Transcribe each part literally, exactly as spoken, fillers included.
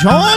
جون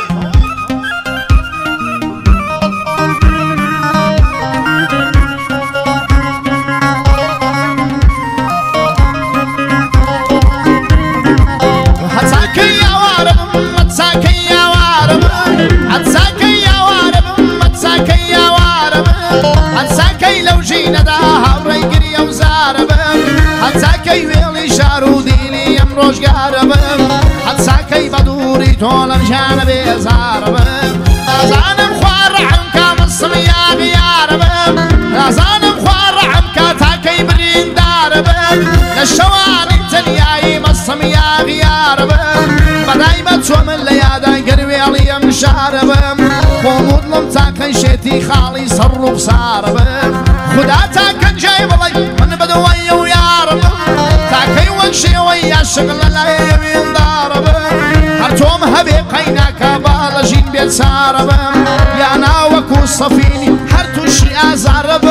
هتساكي يا وارب هتساكي يا وارب هتساكي يا وارب هتساكي يا وارب هتساكي لو جينا داها وريقري وزارب هتساكي ويلي شارودي لي يمروش قارب هتساكي بدوري طول بجانبي زارب لازانم خوار عمكا مصميا غيارب لازانم خوار عمكا تاكي برين دارب للشواني تلياي مصميا غيارب بدايما توم الليادا قروي علي مشارب ومظلم تاكي شيتي خالي صرف صارب خدا تاكن جايب لي من بدوي ويارب تاكي وانشي ويا الشغل لا يمين دارب هرتوم هبي قيناك بالجين بيت سارب يا ناوك وصفيني هرتو شي ازارب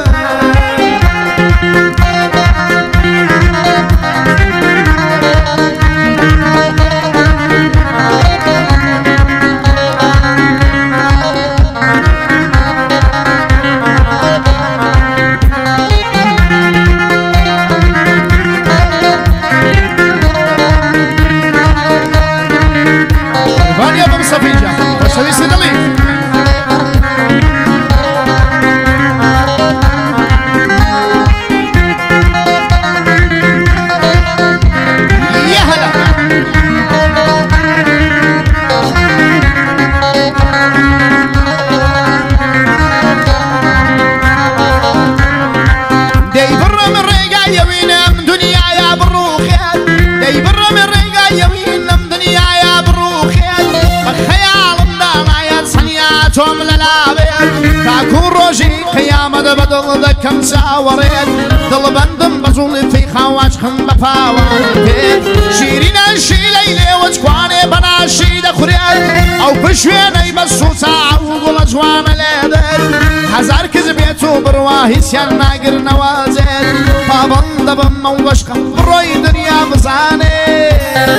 بدل ذكم ساوريت دل بندم بزول في خواش خم بفاوان شيرين الشي ليلي وتكواني بناشي دخريت او بشويني بسو ساعة وقول جوان ليدت هزار كذبيتو برواهي سيان ناقر نوازيت فابند بموشقة بروي دنيا بزاني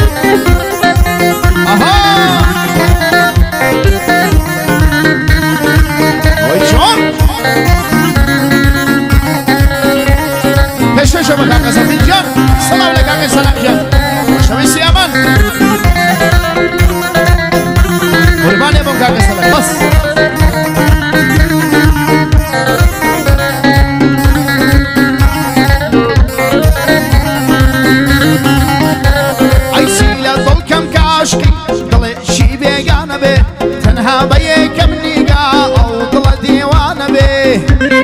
اها ويشون peşe şöyle kanka Safincan, selamle kanka Selamcan. Şöyle yaman. Kurban yapın kanka Selam. Bas. Ay sila dol kem kaşki, dalı şibe gana be, tenha baye kem niga, o dalı divana be.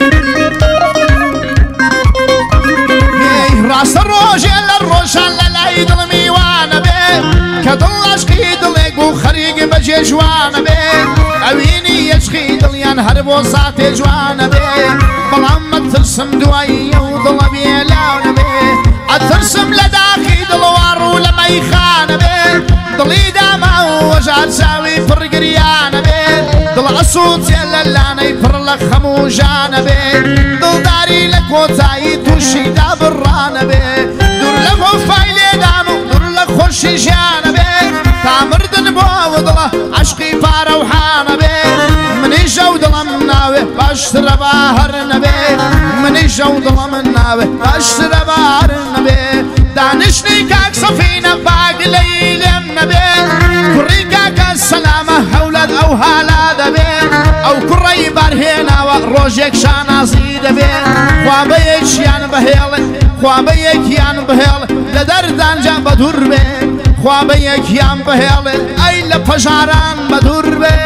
راس الروجل الروشان للايد الميوان به كدل اشقي دلق وخريق بجي جوان به اويني يشقي دليان هرب وصات جوان به بلام ترسم دواي وضل بيلاون به اترسم لداخي دلوار ولما يخان به دلي داما وجعل ساوي فرقريان به دل الصوت يلالاني فرلخ خموجان به دل داري لك وتاي توشي دابران به دور لفو فايلي دانو دور لك خرشي جان به تامردن بو وضله عشقي فاروحان به مني جو ضلم ناوي باشتر باهرن به مني جو ضلم ناوي باشتر باهرن به دانشني كاك صفينة باق ليلم به كريكاك السلامة هولد او هالاد به او كري بارهينا وروجيك شانازي به خوابيك يان بهيل خوابيك يان بهيل لدردان جا بدور به خوابيك يان بهيل اي لفجاران بدور به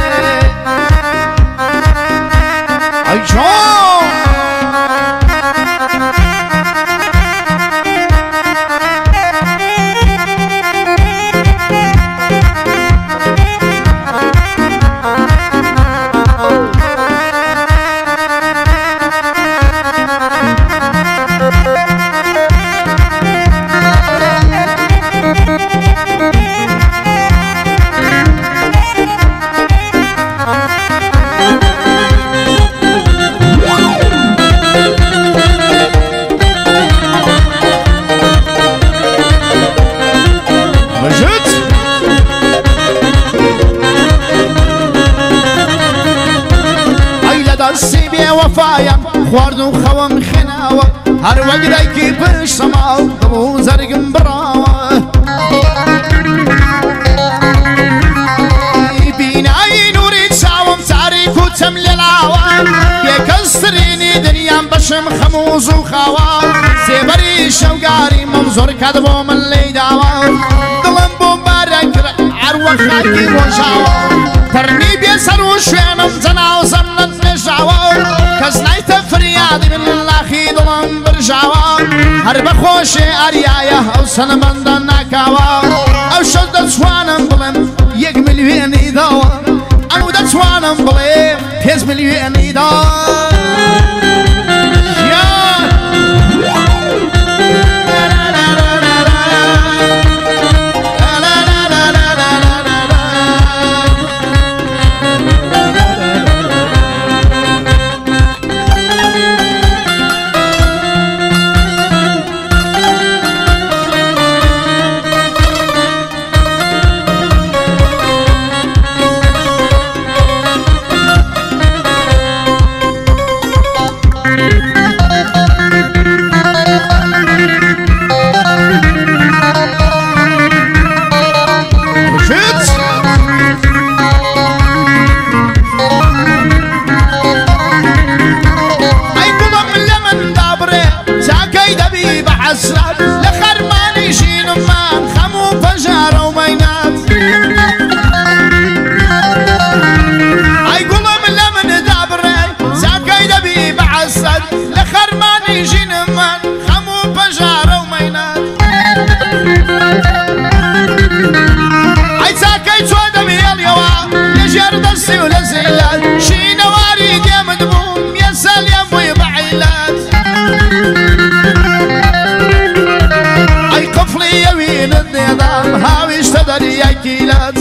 اي جون وقديكي بش سماو دبو زرقم براوة بيناي نوري تساوم تاريك وتملي العوام يكسريني دنيا بشم خموز وخوا سيبري شوقاري منظور كذبو من اللي داوا دلم بمبارك عروة خاكي وجاوا ترني بيسر وشوينم زنا وزمنت نجاوا كزنايت فريادي من الاخي دلم برجاوا هرب خوشي اريايا او سنبندن ناكاوا او شد سوانم بلم يك مليوني دوا انو دا سوانم بلم بيز مليوني دوا ياكيلات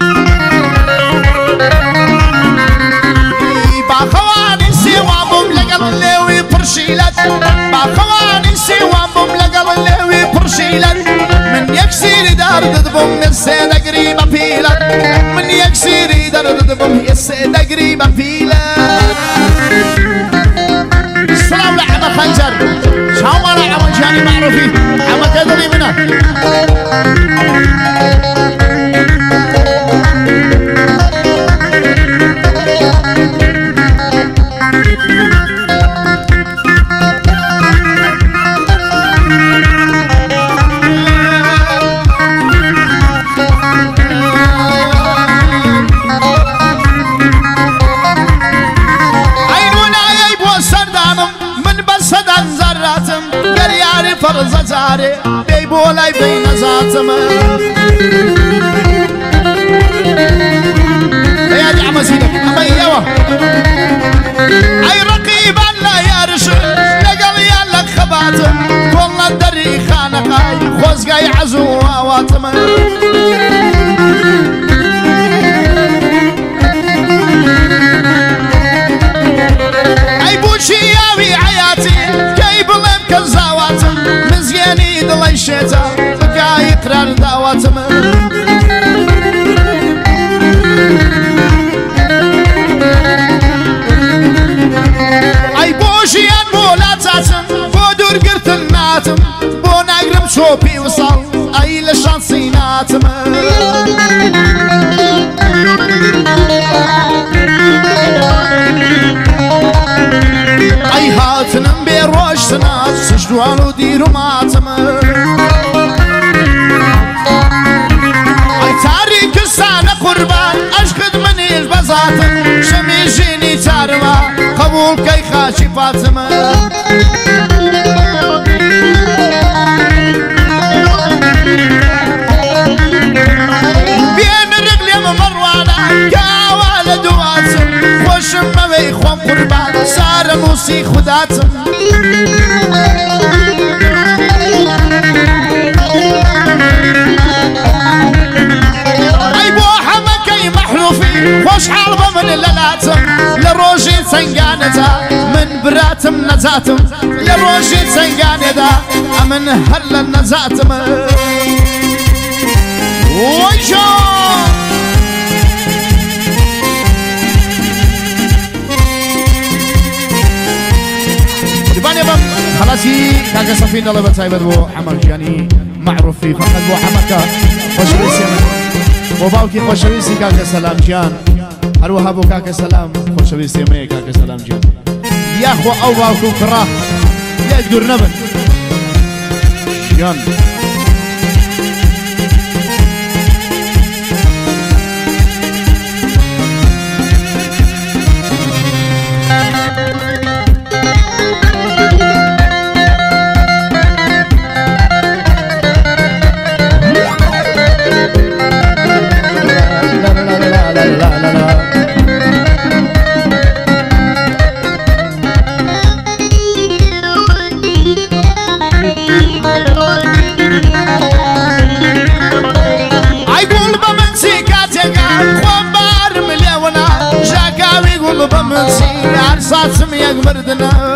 باخواني سوامم لقل اللوي برشيلات باخواني سوامم لقل اللوي برشيلات من يكسير دار ضدبم السيدة قريبة فيلات من يكسير دار ضدبم السيدة قريبة فيلات السلام لعمة خنجر شاوما لعمة جاني معروفي عمة كدري منها فرزة جاري بيبولاي بين زاتما يا دي عم سيدك أما يوا أي رقيبا لا يرشد لقل يالك خباتم كل الدري خانقاي خوزقاي عزوها واتما أي بوشي ياوي عياتي كيب لم كالزاواتم مزياني دلي شيتا بقى يقرار دعواتم أي بوشيان مولاتاتم بودور قرتناتم بو نقرب شوبي وصل أي لشانسيناتم أي هاتنم بيروش سنات سجدوانو ديرو ماتم أي تاريك السانة قربان أشخد مني البزاتم شميجيني تارما قبول كي خاشي فاتم بين رجلي مروانة كاوالة دواتم خوشم موي خوام قربان سارة موسي خداتم أي بو حمكي محلوفي خوش حالبة من اللالاتم لروجي سنقانتا من براتم نزاتم لروجي سنقانتا من هلا نزاتم ويشو خلاصي كاكا صفين الله بتايبت بو حمك يعني معروف فيه فقط بو حمكة خوشويسي بو باوكي خوشويسي كاكا سلام جان هروها بو كاكا سلام خوشويسي مي كاكا سلام جان يا خو او باوكو كراه لا يقدر نبن جان بمنسي عرصات سميك بردنا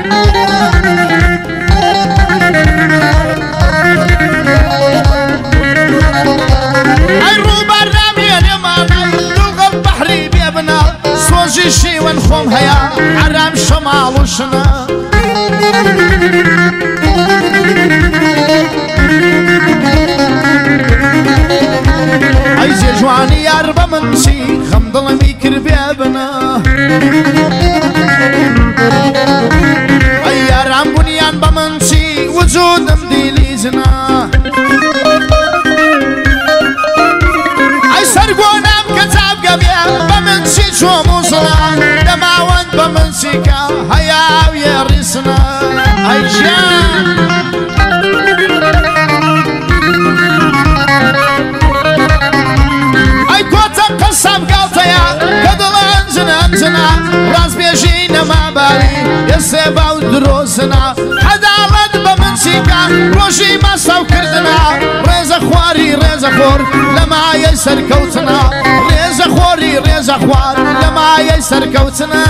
اي روبا الرامية اليمامي دلغ بحري بيبنا صوجي شي ونخوم هيا عرام شمال وشنا اي زي جواني يا ربا منسي خمضل ميكر بيبنا اي يا رام بنيان بمنسي وجود مديليزنا اي سرقونا بكتاب قبيا بمنسي شو موصلا دماوان بمنسيكا هيا ويا ريسنا اي جان قسم قلتيا كدل انزنا انزنا راس بيجينا ما بالي يسيبا ودروسنا حدالت بمنسيكا روشي ما سوكردنا ريزا خواري ريزا خور لما يسر كوتنا ريزا خوري ريزا خوار لما يسر كوتنا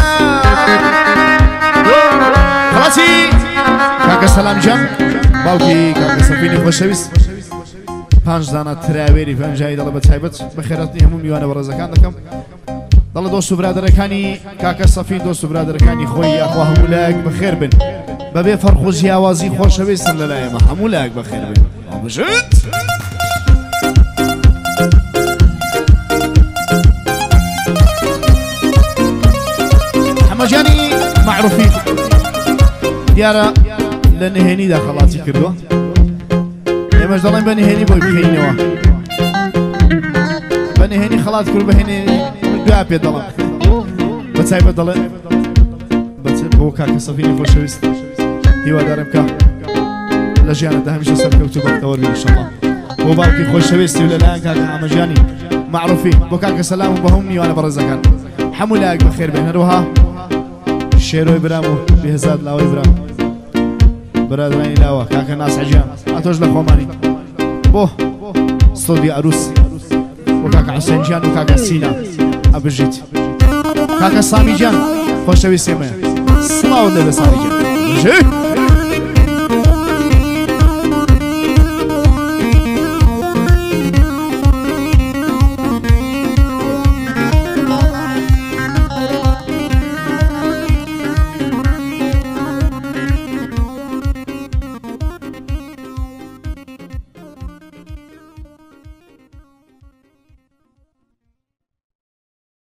خلاصي كاكا سلام جان باوكي كاكا سفيني خوشويس پنج دانه تراویری پنجایی دل بتایبت بخیرات همون میوانه برزکان دکم دل دوست برادرکانی کاکا صفین دوست برادرکانی خویی اخواه همولاک بخیر بن ببی فرخو جیاوازی خوشویستن للایم همولاک بخیر بن آبجد حمجانی معروفی دیارا لنهینی داخلاتی کردو مش ضلين بني هني بوي بهينوا بني هني خلاص كل بهني قاب يضل بتسايب ضل بس هو كاك صفيني فوشويست هو دارمكا لجانا ده مش سبك وتبقى توري ان شاء الله هو باقي خوشويست ولا لا كاك عمجاني معروفين بوكاك سلام وبهمني وانا برزقان حمولاك بخير بين روها شيرو ابرامو بهزاد لاوي ابرام برادراني لاوا كاكا ناس عجام اتوج لخوماني بو استوديو عروس وكاكا حسين جان وكاكا سينا ابجيت كاكا سامي جان خوشوي سيما صلاة ودبي سامي جان